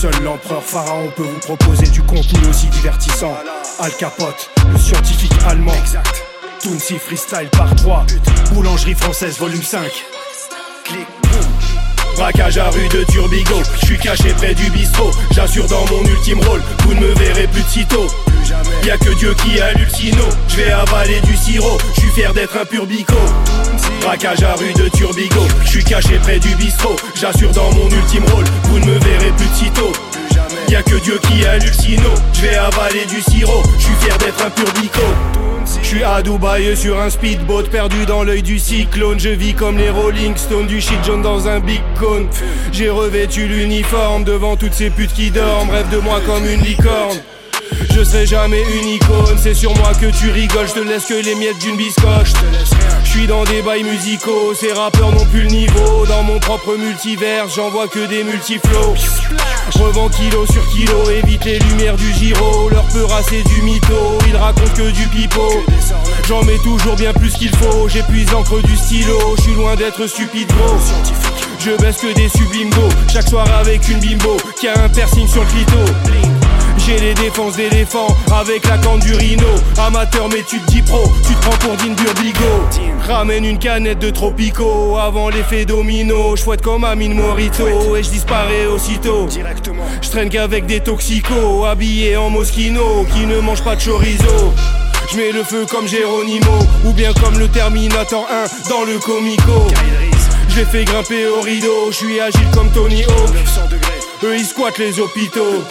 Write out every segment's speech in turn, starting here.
Seul l'empereur pharaon peut vous proposer du contenu aussi divertissant. Al Capote, le scientifique allemand. Tounsi Freestyle par 3. Boulangerie française volume 5. Clic, boum. Braquage à rue de Turbigo, je suis caché près du bistrot. J'assure dans mon ultime rôle, vous ne me verrez plus de sitôt. Y'a que Dieu qui a l'ultino, je vais avaler du sirop. Je suis fier d'être un pur bico. Braquage à rue de Turbigo, je suis caché près du bistrot. J'assure dans mon ultime rôle, vous ne me verrez plus de sitôt. Y'a que Dieu qui a l'ultino, je vais avaler du sirop. Je suis fier d'être un pur bico. Je suis à Dubaï sur un speedboat perdu dans l'œil du cyclone. Je vis comme les Rolling Stones, du shit jaune dans un big cone. J'ai revêtu l'uniforme devant toutes ces putes qui dorment. Rêve de moi comme une licorne. Je serai jamais une icône, c'est sur moi que tu rigoles. Je te laisse que les miettes d'une biscoche. Je suis dans des bails musicaux, ces rappeurs n'ont plus le niveau. Dans mon propre multivers, j'en vois que des multiflows. Revends kilo sur kilo, évite les lumières du gyro. Leur peur c'est du mytho, ils racontent que du pipeau. J'en mets toujours bien plus qu'il faut, j'épuise l'encre du stylo. Je suis loin d'être stupide gros. Je baisse que des sublimes go, chaque soir avec une bimbo qui a un piercing sur le clito. J'ai les défenses d'éléphant avec la canne du rhino. Amateur mais tu te dis pro, tu te prends pour Dean Burbigo. Ramène une canette de Tropico avant l'effet domino. J'fouette comme Amine Morito et j'disparais aussitôt. J'traîne qu'avec des toxicos habillés en Moschino qui ne mangent pas de chorizo. J'mets le feu comme Geronimo ou bien comme le Terminator 1 dans le Comico. J'les fais grimper au rideau, j'suis agile comme Tony Hawk. Eux ils squattent les hôpitaux.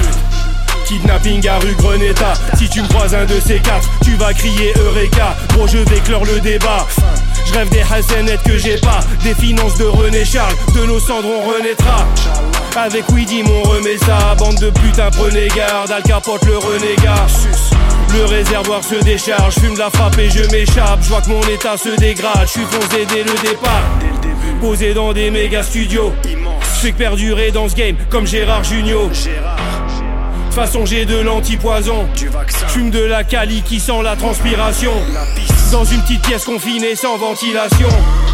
Kidnapping à rue Greneta. Si tu me croises un de ces quatre, tu vas crier Eureka. Gros je vais clore le débat. Je rêve des Hassanettes que j'ai pas, des finances de René Charles. De nos cendres on renaîtra. Avec Weedy mon remet ça. Bande de putains prenez garde. Al Capote le renégat. Le réservoir se décharge, fume la frappe et je m'échappe. Je vois que mon état se dégrade, je suis foncé dès le départ. Posé dans des méga studios, je fais que perdurer dans ce game comme Gérard Jugnot. De toute façon j'ai de l'antipoison, j'fume de la cali qui sent la transpiration. Dans une petite pièce confinée sans ventilation.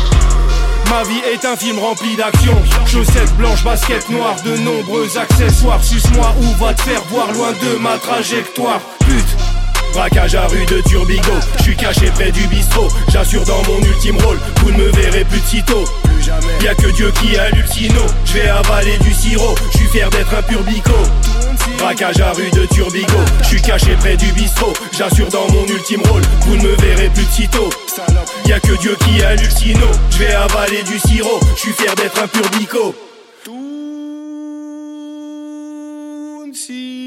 Ma vie est un film rempli d'action. Chaussettes blanches, baskets noires, de nombreux accessoires. Suce-moi ou va te faire voir loin de ma trajectoire. Pute. Braquage à rue de Turbigo, je suis caché près du bistrot. J'assure dans mon ultime rôle, vous ne me verrez plus de sitôt. Y'a que Dieu qui a l'ultino, je vais avaler du sirop. Je suis fier d'être un pur bico. Braquage à rue de Turbigo, je suis caché près du bistrot. J'assure dans mon ultime rôle, vous ne me verrez plus de sitôt. Y'a que Dieu qui a l'ultino, je vais avaler du sirop. Je suis fier d'être un pur bico.